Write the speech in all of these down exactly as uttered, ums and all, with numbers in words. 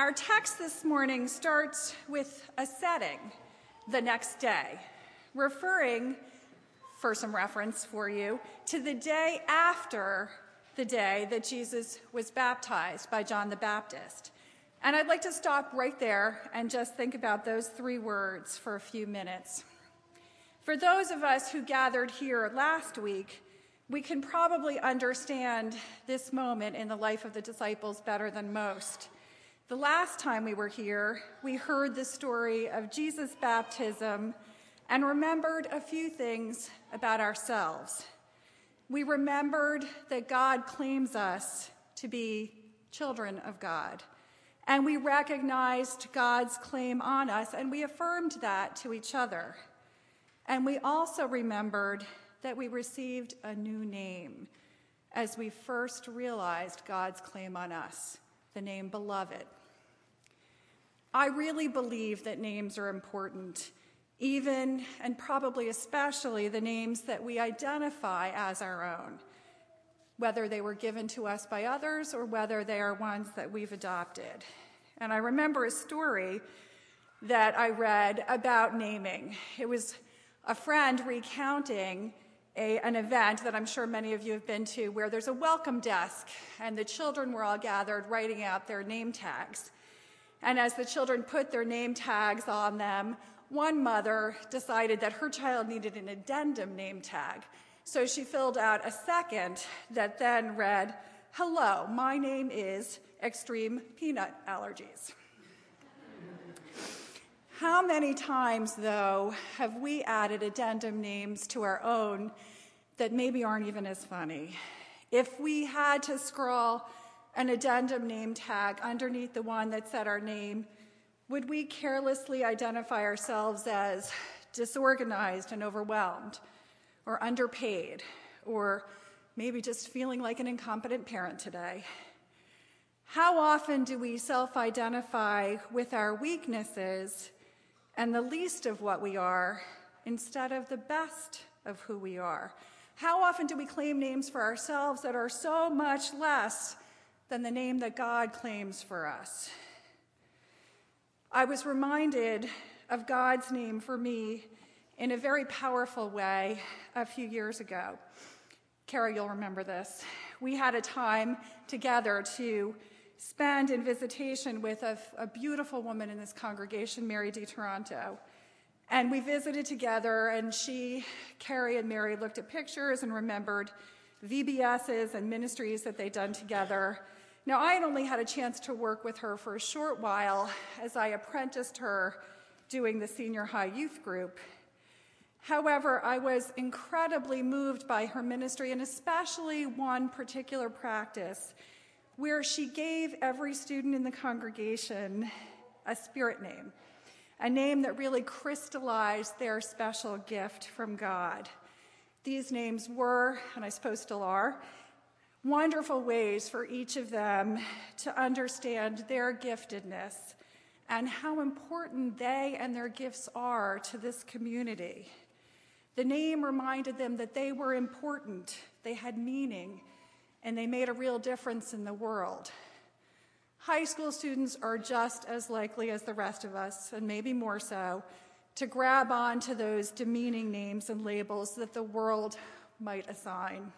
Our text this morning starts with a setting, the next day, referring, for some reference for you, to the day after the day that Jesus was baptized by John the Baptist. And I'd like to stop right there and just think about those three words for a few minutes. For those of us who gathered here last week, we can probably understand this moment in the life of the disciples better than most. The last time we were here, we heard the story of Jesus' baptism and remembered a few things about ourselves. We remembered that God claims us to be children of God, and we recognized God's claim on us, and we affirmed that to each other. And we also remembered that we received a new name as we first realized God's claim on us, the name Beloved. I really believe that names are important, even and probably especially the names that we identify as our own, whether they were given to us by others or whether they are ones that we've adopted. And I remember a story that I read about naming. It was a friend recounting a, an event that I'm sure many of you have been to where there's a welcome desk and the children were all gathered writing out their name tags. And as the children put their name tags on them, one mother decided that her child needed an addendum name tag. So she filled out a second that then read, "Hello, my name is Extreme Peanut Allergies." How many times, though, have we added addendum names to our own that maybe aren't even as funny? If we had to scrawl an addendum name tag underneath the one that said our name, would we carelessly identify ourselves as disorganized and overwhelmed, or underpaid, or maybe just feeling like an incompetent parent today? How often do we self-identify with our weaknesses and the least of what we are instead of the best of who we are? How often do we claim names for ourselves that are so much less than the name that God claims for us? I was reminded of God's name for me in a very powerful way a few years ago. Kara, you'll remember this. We had a time together to spend in visitation with a, a beautiful woman in this congregation, Mary D. Toronto. And we visited together, and she, Carrie and Mary looked at pictures and remembered V B S's and ministries that they'd done together. Now, I had only had a chance to work with her for a short while as I apprenticed her doing the senior high youth group. However, I was incredibly moved by her ministry, and especially one particular practice where she gave every student in the congregation a spirit name, a name that really crystallized their special gift from God. These names were, and I suppose still are, wonderful ways for each of them to understand their giftedness and how important they and their gifts are to this community. The name reminded them that they were important, they had meaning, and they made a real difference in the world. High school students are just as likely as the rest of us, and maybe more so, to grab on to those demeaning names and labels that the world might assign.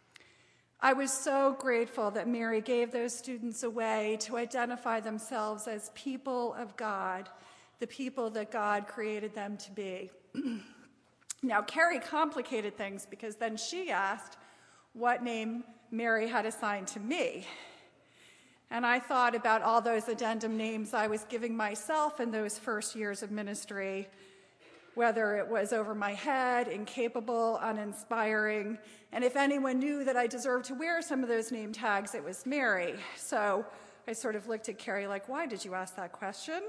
I was so grateful that Mary gave those students a way to identify themselves as people of God, the people that God created them to be. Now, Carrie complicated things because then she asked what name Mary had assigned to me. And I thought about all those addendum names I was giving myself in those first years of ministry, whether it was over my head, incapable, uninspiring. And if anyone knew that I deserved to wear some of those name tags, it was Mary. So I sort of looked at Carrie like, why did you ask that question?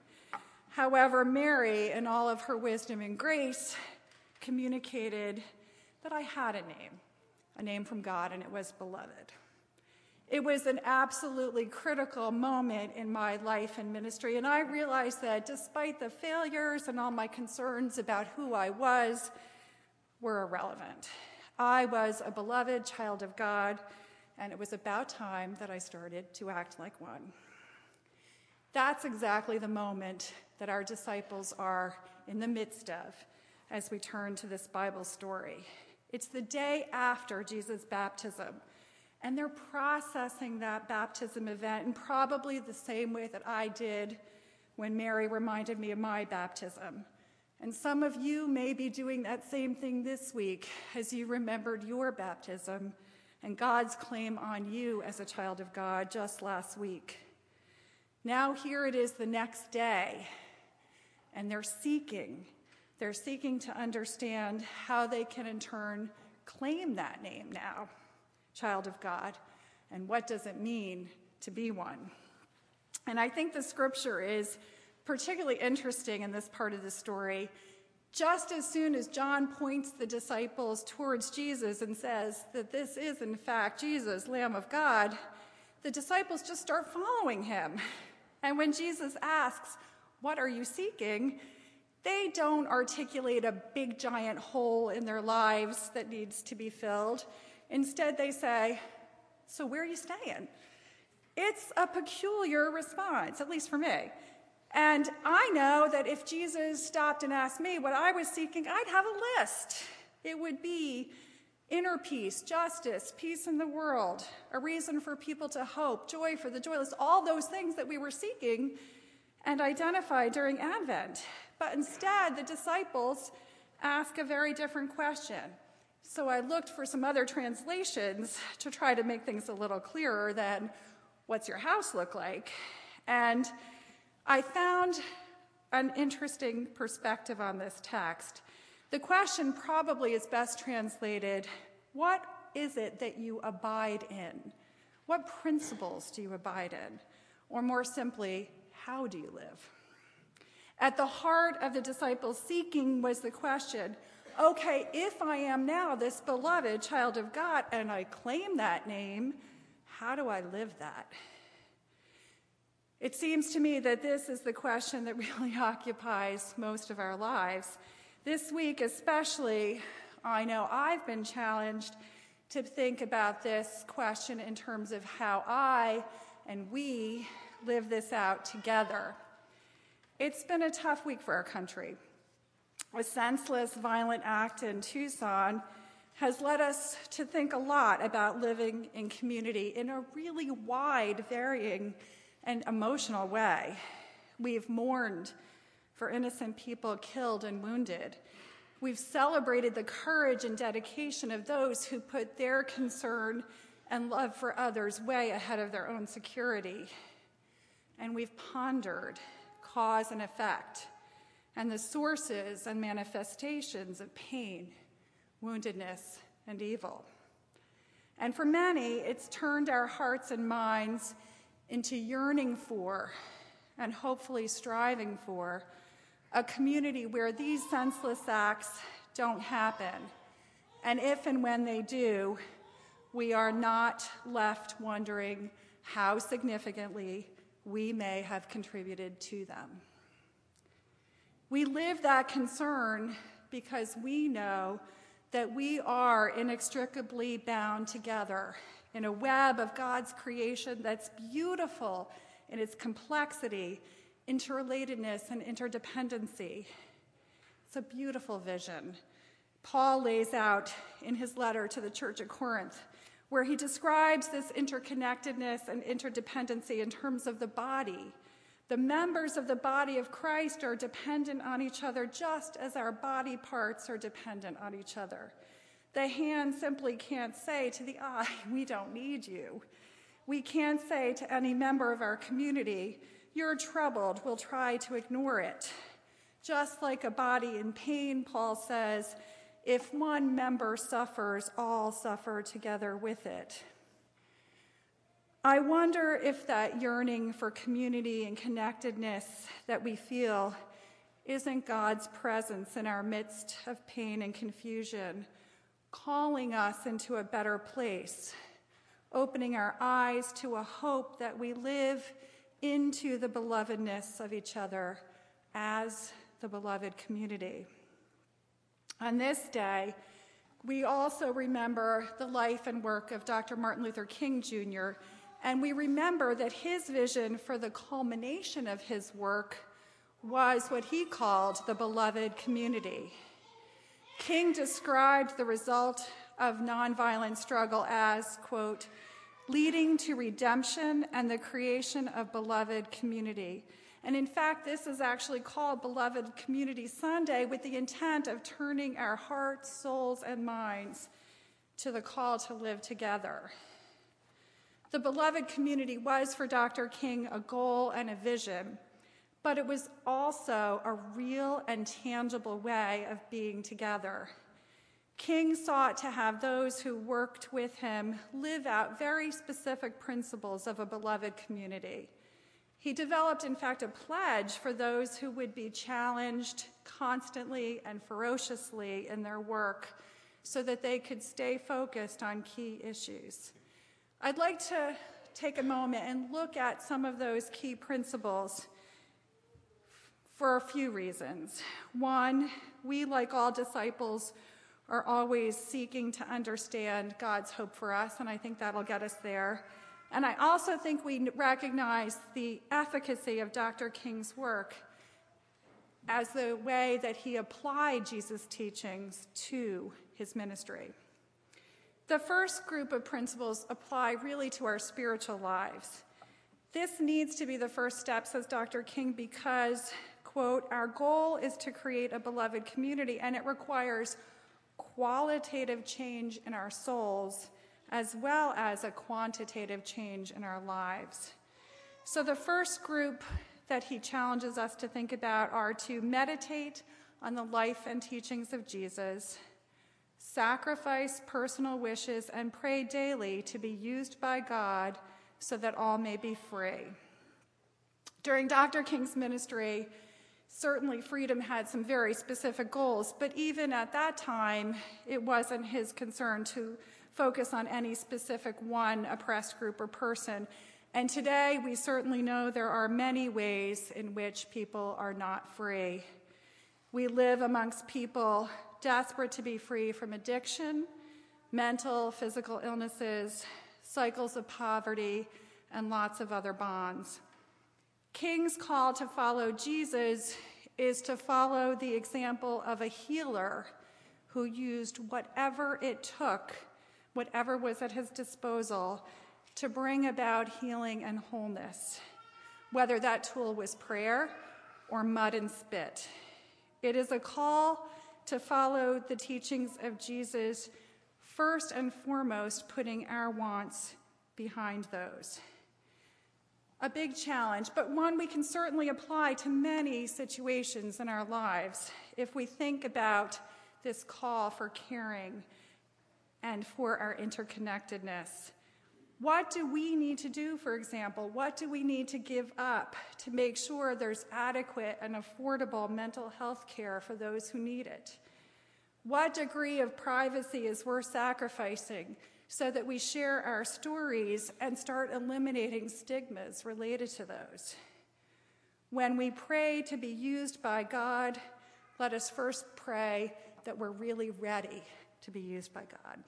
However, Mary, in all of her wisdom and grace, communicated that I had a name, a name from God, and it was Beloved. It was an absolutely critical moment in my life and ministry, and I realized that despite the failures and all my concerns about who I was were irrelevant. I was a beloved child of God, and it was about time that I started to act like one. That's exactly the moment that our disciples are in the midst of as we turn to this Bible story. It's the day after Jesus' baptism, and they're processing that baptism event in probably the same way that I did when Mary reminded me of my baptism. And some of you may be doing that same thing this week as you remembered your baptism and God's claim on you as a child of God just last week. Now here it is the next day, and they're seeking. They're seeking to understand how they can in turn claim that name now, child of God, and what does it mean to be one. And I think the scripture is particularly interesting in this part of the story. Just as soon as John points the disciples towards Jesus and says that this is in fact Jesus, Lamb of God, the disciples just start following him. And when Jesus asks, "What are you seeking?" they don't articulate a big giant hole in their lives that needs to be filled. Instead, they say, "So where are you staying?" It's a peculiar response, at least for me. And I know that if Jesus stopped and asked me what I was seeking, I'd have a list. It would be inner peace, justice, peace in the world, a reason for people to hope, joy for the joyless, all those things that we were seeking and identified during Advent. But instead, the disciples ask a very different question. So I looked for some other translations to try to make things a little clearer than, "What's your house look like?" And I found an interesting perspective on this text. The question probably is best translated, "What is it that you abide in? What principles do you abide in?" Or more simply, how do you live? At the heart of the disciples' seeking was the question, okay, if I am now this beloved child of God and I claim that name, how do I live that? It seems to me that this is the question that really occupies most of our lives. This week especially, I know I've been challenged to think about this question in terms of how I and we live this out together. It's been a tough week for our country. A senseless, violent act in Tucson has led us to think a lot about living in community in a really wide, varying, and emotional way. We've mourned for innocent people killed and wounded. We've celebrated the courage and dedication of those who put their concern and love for others way ahead of their own security. And we've pondered cause and effect and the sources and manifestations of pain, woundedness, and evil. And for many, it's turned our hearts and minds into yearning for and hopefully striving for a community where these senseless acts don't happen. And if and when they do, we are not left wondering how significantly we may have contributed to them. We live that concern because we know that we are inextricably bound together in a web of God's creation that's beautiful in its complexity, interrelatedness, and interdependency. It's a beautiful vision Paul lays out in his letter to the church at Corinth, where he describes this interconnectedness and interdependency in terms of the body. The members of the body of Christ are dependent on each other just as our body parts are dependent on each other. The hand simply can't say to the eye, "We don't need you." We can't say to any member of our community, "You're troubled, we'll try to ignore it." Just like a body in pain, Paul says, if one member suffers, all suffer together with it. I wonder if that yearning for community and connectedness that we feel isn't God's presence in our midst of pain and confusion, calling us into a better place, opening our eyes to a hope that we live into the belovedness of each other as the beloved community. On this day, we also remember the life and work of Doctor Martin Luther King Junior And we remember that his vision for the culmination of his work was what he called the beloved community. King described the result of nonviolent struggle as, quote, leading to redemption and the creation of beloved community. And in fact, this is actually called Beloved Community Sunday with the intent of turning our hearts, souls, and minds to the call to live together. The beloved community was for Doctor King a goal and a vision, but it was also a real and tangible way of being together. King sought to have those who worked with him live out very specific principles of a beloved community. He developed, in fact, a pledge for those who would be challenged constantly and ferociously in their work so that they could stay focused on key issues. I'd like to take a moment and look at some of those key principles for a few reasons. One, we, like all disciples, are always seeking to understand God's hope for us, and I think that'll get us there. And I also think we recognize the efficacy of Doctor King's work as the way that he applied Jesus' teachings to his ministry. The first group of principles apply really to our spiritual lives. This needs to be the first step, says Doctor King, because, quote, our goal is to create a beloved community, and it requires qualitative change in our souls as well as a quantitative change in our lives. So the first group that he challenges us to think about are to meditate on the life and teachings of Jesus, sacrifice personal wishes, and pray daily to be used by God so that all may be free. During Doctor King's ministry, certainly freedom had some very specific goals, but even at that time, it wasn't his concern to focus on any specific one oppressed group or person. And today, we certainly know there are many ways in which people are not free. We live amongst people desperate to be free from addiction, mental, physical illnesses, cycles of poverty, and lots of other bonds. King's call to follow Jesus is to follow the example of a healer who used whatever it took, whatever was at his disposal, to bring about healing and wholeness, whether that tool was prayer or mud and spit. It is a call to follow the teachings of Jesus, first and foremost, putting our wants behind those. A big challenge, but one we can certainly apply to many situations in our lives if we think about this call for caring and for our interconnectedness. What do we need to do, for example? What do we need to give up to make sure there's adequate and affordable mental health care for those who need it? What degree of privacy is worth sacrificing so that we share our stories and start eliminating stigmas related to those? When we pray to be used by God, let us first pray that we're really ready to be used by God.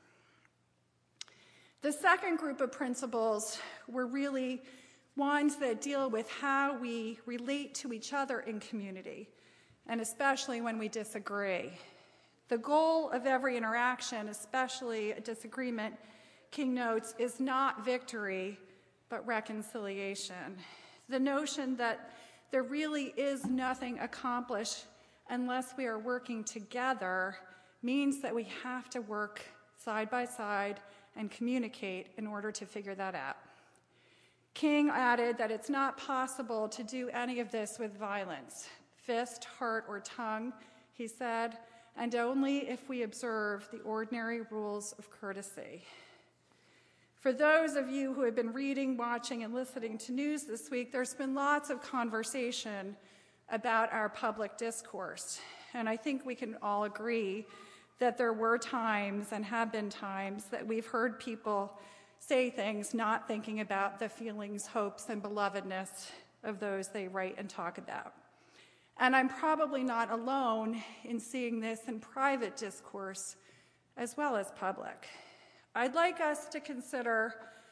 The second group of principles were really ones that deal with how we relate to each other in community, and especially when we disagree. The goal of every interaction, especially a disagreement, King notes, is not victory, but reconciliation. The notion that there really is nothing accomplished unless we are working together means that we have to work side by side and communicate in order to figure that out. King added that it's not possible to do any of this with violence, fist, heart, or tongue, he said, and only if we observe the ordinary rules of courtesy. For those of you who have been reading, watching, and listening to news this week, there's been lots of conversation about our public discourse, and I think we can all agree that there were times and have been times that we've heard people say things not thinking about the feelings, hopes, and belovedness of those they write and talk about. And I'm probably not alone in seeing this in private discourse as well as public. I'd like us to consider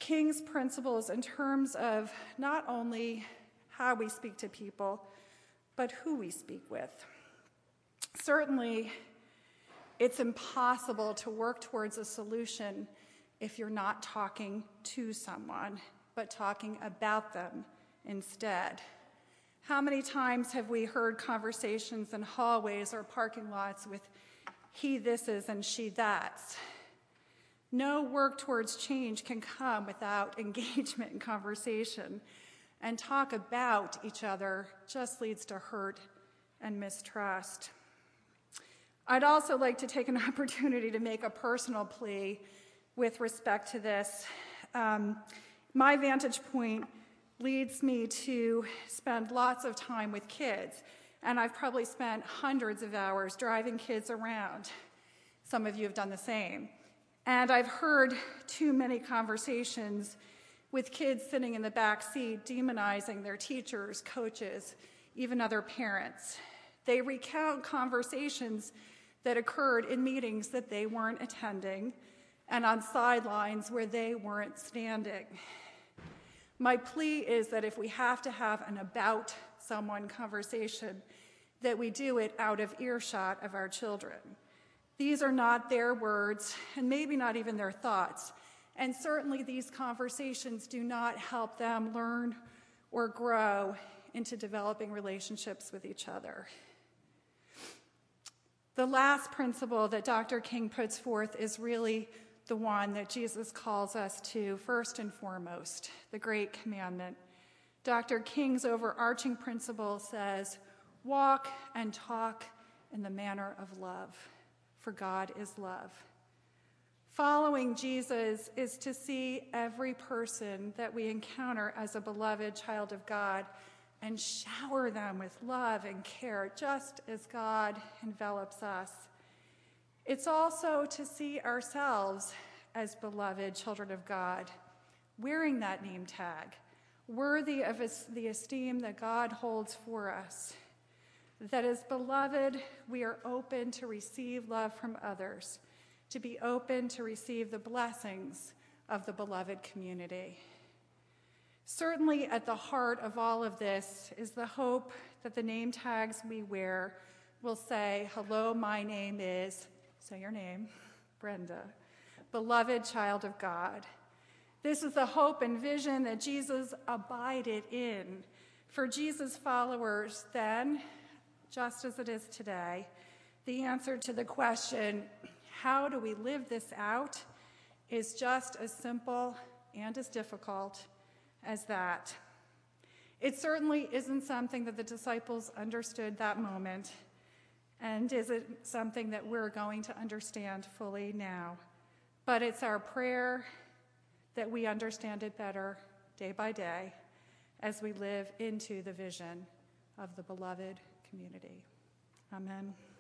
King's principles in terms of not only how we speak to people, but who we speak with. Certainly, it's impossible to work towards a solution if you're not talking to someone, but talking about them instead. How many times have we heard conversations in hallways or parking lots with he thises and she that's? No work towards change can come without engagement and conversation, and talk about each other just leads to hurt and mistrust. I'd also like to take an opportunity to make a personal plea with respect to this. Um, my vantage point leads me to spend lots of time with kids, and I've probably spent hundreds of hours driving kids around. Some of you have done the same. And I've heard too many conversations with kids sitting in the back seat demonizing their teachers, coaches, even other parents. They recount conversations that occurred in meetings that they weren't attending and on sidelines where they weren't standing. My plea is that if we have to have an about someone conversation, that we do it out of earshot of our children. These are not their words, and maybe not even their thoughts. And certainly these conversations do not help them learn or grow into developing relationships with each other. The last principle that Doctor King puts forth is really the one that Jesus calls us to first and foremost, the great commandment. Doctor King's overarching principle says, walk and talk in the manner of love, for God is love. Following Jesus is to see every person that we encounter as a beloved child of God and shower them with love and care, just as God envelops us. It's also to see ourselves as beloved children of God, wearing that name tag, worthy of the esteem that God holds for us. That as beloved, we are open to receive love from others, to be open to receive the blessings of the beloved community. Certainly at the heart of all of this is the hope that the name tags we wear will say, hello, my name is, say your name, Brenda, beloved child of God. This is the hope and vision that Jesus abided in. For Jesus' followers then, just as it is today, the answer to the question, how do we live this out, is just as simple and as difficult as that. It certainly isn't something that the disciples understood that moment, and isn't something that we're going to understand fully now. But it's our prayer that we understand it better day by day as we live into the vision of the beloved community. Amen.